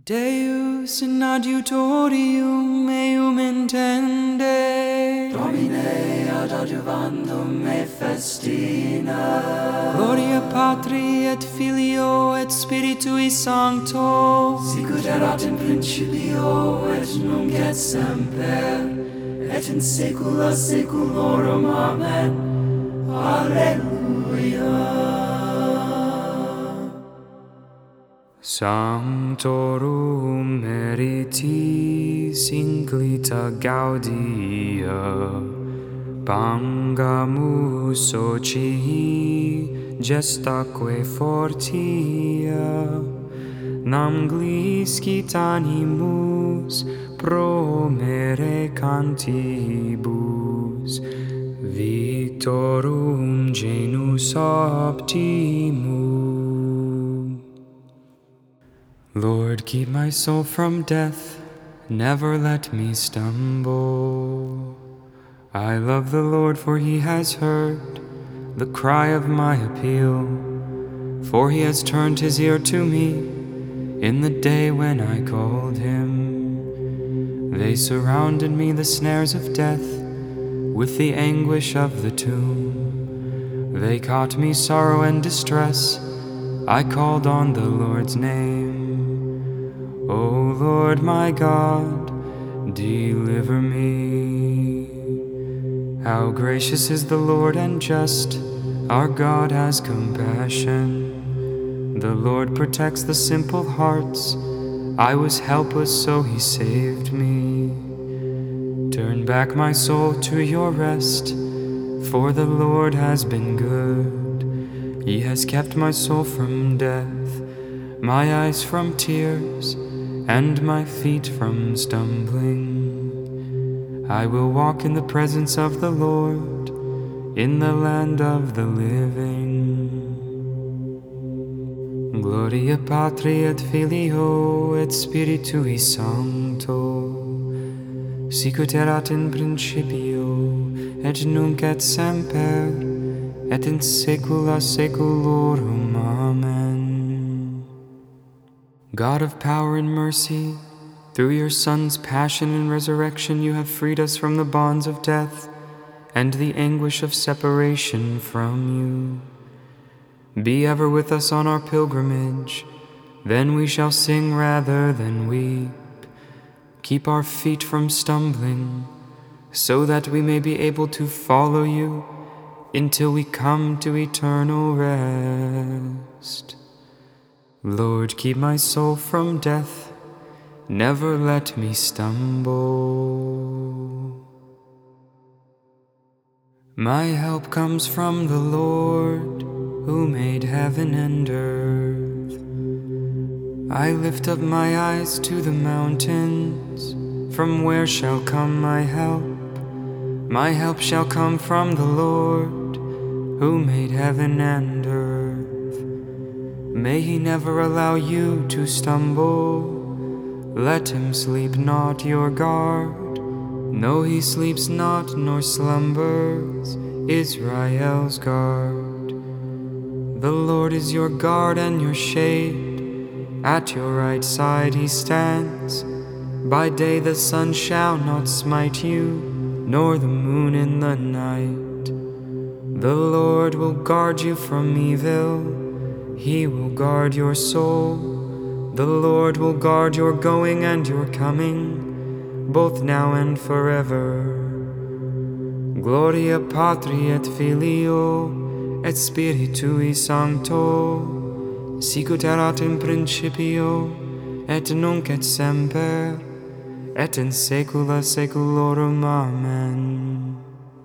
Deus in adiutorium meum intende, Domine ad adjuvandum me festina. Gloria Patri et Filio et Spiritui Sancto, Sicut erat in principio et nunc et semper et in saecula saeculorum. Amen. Alleluia. Sanctorum meritis inclita gaudia, Pangamus ocii gestaque fortia, nam gliscit animus promere cantibus, victorum genus optimum. Lord, keep my soul from death, never let me stumble. I love the Lord, for he has heard the cry of my appeal. For he has turned his ear to me in the day when I called him. They surrounded me, the snares of death, with the anguish of the tomb. They caught me sorrow and distress, I called on the Lord's name. O Lord my God, deliver me. How gracious is the Lord and just, our God has compassion. The Lord protects the simple hearts, I was helpless so he saved me. Turn back my soul to your rest, for the Lord has been good. He has kept my soul from death, my eyes from tears, and my feet from stumbling. I will walk in the presence of the Lord, in the land of the living. Gloria Patri et Filio et Spiritui Sancto, sicut erat in principio, et nunc et semper, et in saecula saeculorum. Amen. God of power and mercy, through your Son's passion and resurrection you have freed us from the bonds of death and the anguish of separation from you. Be ever with us on our pilgrimage, then we shall sing rather than weep. Keep our feet from stumbling, so that we may be able to follow you until we come to eternal rest. Lord, keep my soul from death, never let me stumble. My help comes from the Lord, who made heaven and earth. I lift up my eyes to the mountains, from where shall come my help? My help shall come from the Lord, who made heaven and earth. May he never allow you to stumble. Let him sleep not your guard. No, he sleeps not nor slumbers, Israel's guard. The Lord is your guard and your shade. At your right side he stands. By day the sun shall not smite you, nor the moon in the night. The Lord will guard you from evil. He will guard your soul. The Lord will guard your going and your coming, both now and forever. Gloria Patri et Filio et Spiritui Sancto, sicut erat in principio, et nunc et semper, et in saecula saeculorum. Amen.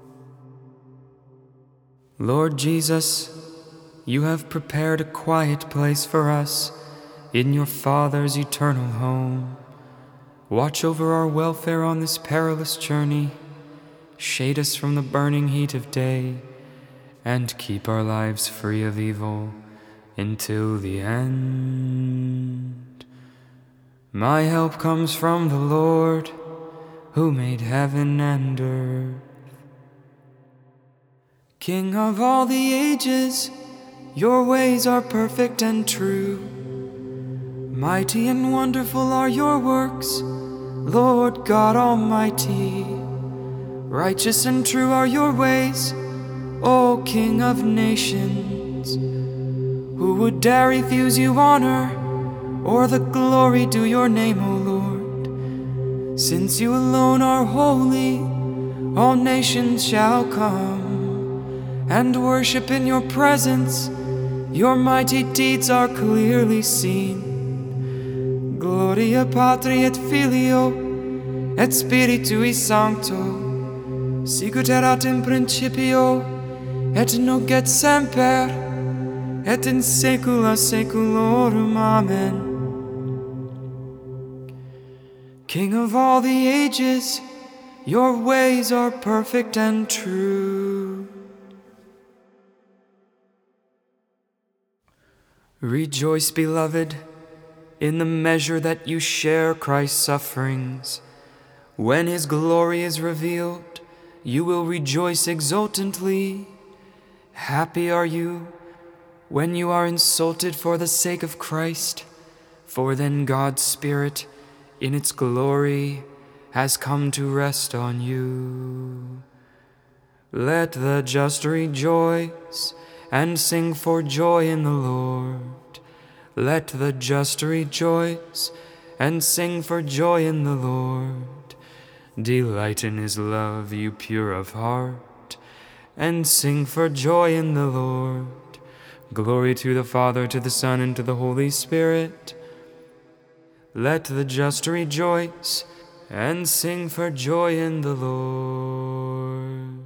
Lord Jesus, you have prepared a quiet place for us in your Father's eternal home. Watch over our welfare on this perilous journey, shade us from the burning heat of day, and keep our lives free of evil until the end. My help comes from the Lord, who made heaven and earth. King of all the ages, your ways are perfect and true. Mighty and wonderful are your works, Lord God Almighty. Righteous and true are your ways, O King of nations. Who would dare refuse you honor, or the glory due your name, O Lord? Since you alone are holy, all nations shall come and worship in your presence. Your mighty deeds are clearly seen. Gloria Patri et Filio et Spiritui Sancto, sicut erat in principio et nunc et semper et in saecula saeculorum. Amen. King of all the ages, your ways are perfect and true. Rejoice, beloved, in the measure that you share Christ's sufferings. When his glory is revealed, you will rejoice exultantly. Happy are you when you are insulted for the sake of Christ, for then God's Spirit, in its glory, has come to rest on you. Let the just rejoice and sing for joy in the Lord. Let the just rejoice and sing for joy in the Lord. Delight in his love, you pure of heart, and sing for joy in the Lord. Glory to the Father, to the Son, and to the Holy Spirit. Let the just rejoice and sing for joy in the Lord.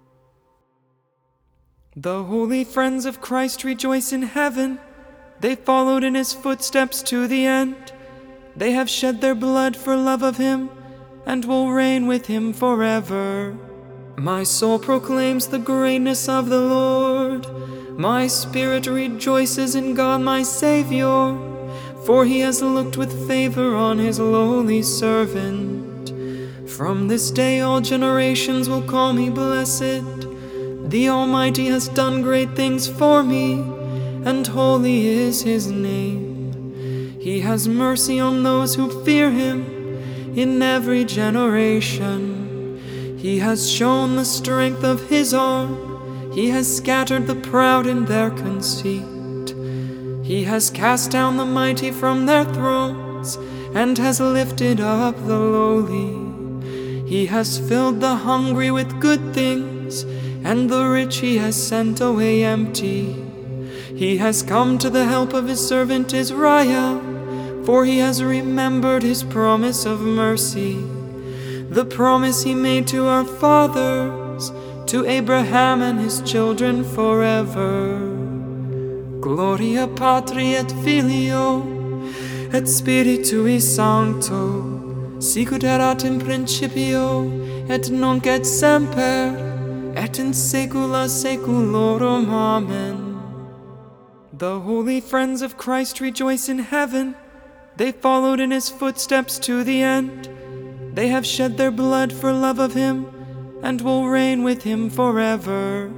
The holy friends of Christ rejoice in heaven. They followed in his footsteps to the end. They have shed their blood for love of him, and will reign with him forever. My soul proclaims the greatness of the Lord. My spirit rejoices in God my Savior, for he has looked with favor on his lowly servant. From this day all generations will call me blessed. The Almighty has done great things for me, and holy is his name. He has mercy on those who fear him in every generation. He has shown the strength of his arm. He has scattered the proud in their conceit. He has cast down the mighty from their thrones, and has lifted up the lowly. He has filled the hungry with good things, and the rich he has sent away empty. He has come to the help of his servant Israel, for he has remembered his promise of mercy, the promise he made to our fathers, to Abraham and his children forever. Gloria Patri et Filio et Spiritui Sancto, sicut erat in principio et nunc et semper et in saecula saeculorum. Amen. The holy friends of Christ rejoice in heaven. They followed in his footsteps to the end. They have shed their blood for love of him, and will reign with him forever.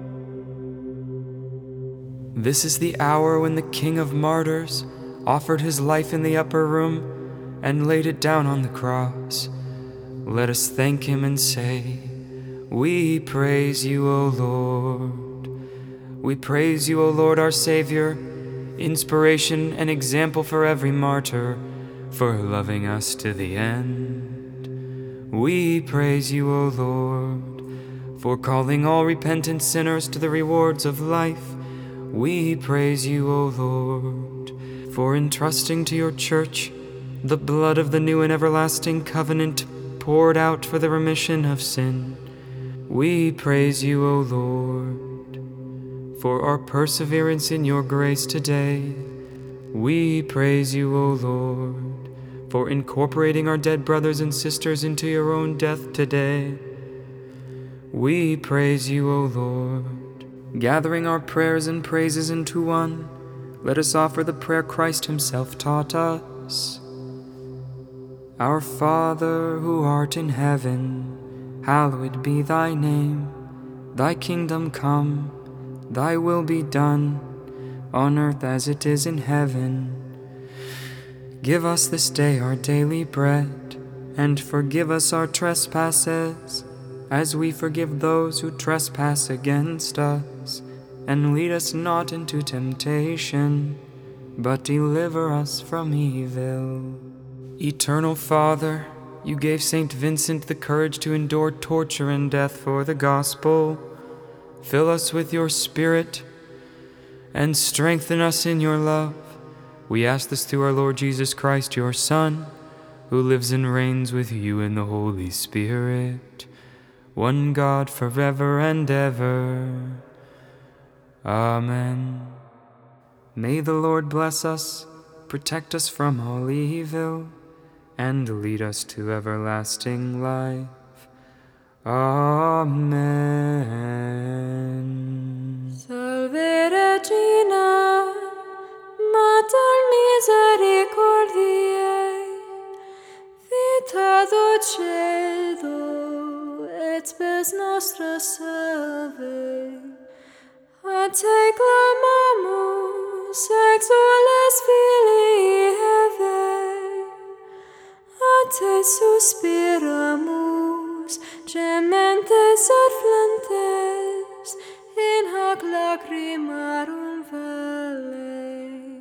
This is the hour when the King of Martyrs offered his life in the upper room and laid it down on the cross. Let us thank him and say, "We praise you, O Lord. We praise you, O Lord, our Savior, inspiration and example for every martyr, for loving us to the end. We praise you, O Lord, for calling all repentant sinners to the rewards of life. We praise you, O Lord, for entrusting to your church the blood of the new and everlasting covenant poured out for the remission of sin. We praise you, O Lord, for our perseverance in your grace today. We praise you, O Lord, for incorporating our dead brothers and sisters into your own death today. We praise you, O Lord. Gathering our prayers and praises into one, let us offer the prayer Christ himself taught us. Our Father, who art in heaven, hallowed be thy name. Thy kingdom come, thy will be done, on earth as it is in heaven. Give us this day our daily bread, and forgive us our trespasses, as we forgive those who trespass against us. And lead us not into temptation, but deliver us from evil. Eternal Father, you gave Saint Vincent the courage to endure torture and death for the gospel. Fill us with your Spirit and strengthen us in your love. We ask this through our Lord Jesus Christ, your Son, who lives and reigns with you in the Holy Spirit, one God forever and ever. Amen. May the Lord bless us, protect us from all evil, and lead us to everlasting life. Amen. Salve Regina, Mater misericordiae, vita dulcedo, et spes nostra salve. A te clamamus, exules filii Hevae, a te suspiramus, gementes et flentes, in hoc lacrimarum vale.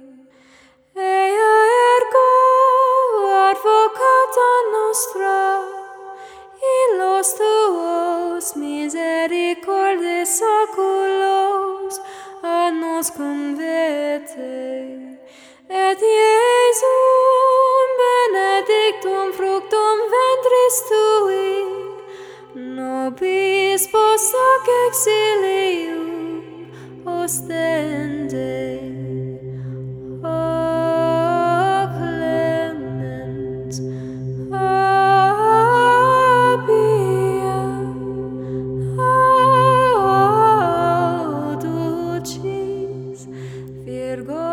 Ea ergo advocata nostra, illos tuos misericordes oculos ad nos convete, et Iesum benedictum fructum ventris tui, nobis post hoc exilium ostende. O clemens, o pia, o dulcis Virgo